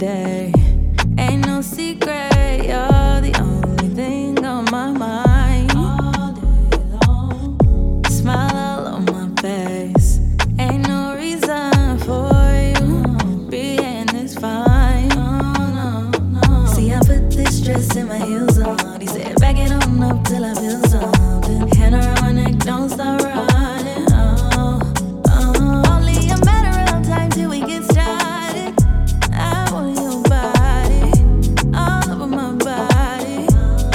day. Ain't no secret, you're the only thing on my mind. All day long, smile all on my face. Ain't no reason for you being this fine. See, I put this dress in my heels on. He said, back it on up till I feel something. Hand around my neck, don't stop running. Only a matter of time till we get started. I want your body, all over my body.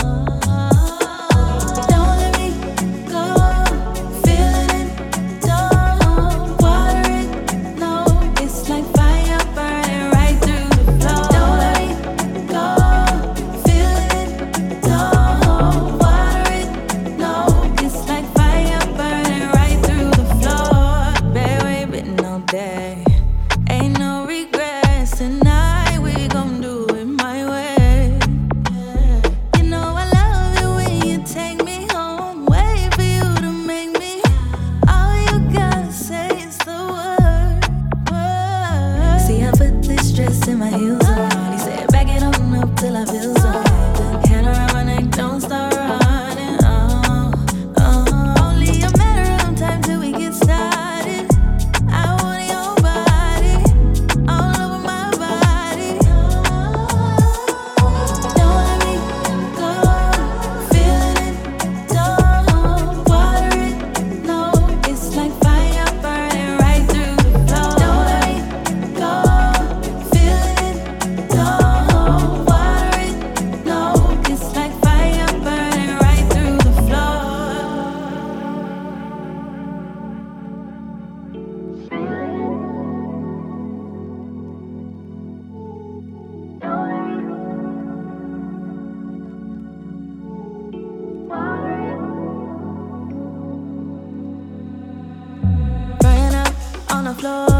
Don't let me go, feeling it, don't water it, no. It's like fire burning right through the floor. Don't let me go, feeling it, don't water it, no. It's like fire burning right through the floor. Baby, been all day. Ain't no regrets tonight, we gon' do it my way. You know I love it when you take me home, wait for you to make me. All you gotta say is the word. See, I put this dress in my heels on. He said, back it on up till I feel something. Hand around my neck, don't start running. Only a matter of time till we get started. I want your body, all over my body. Don't let me go, feeling it, don't water it, no. It's like fire burning right through the floor. Don't let me go, feeling it, don't water it, no. It's like fire burning right through the floor. Burning up on the floor.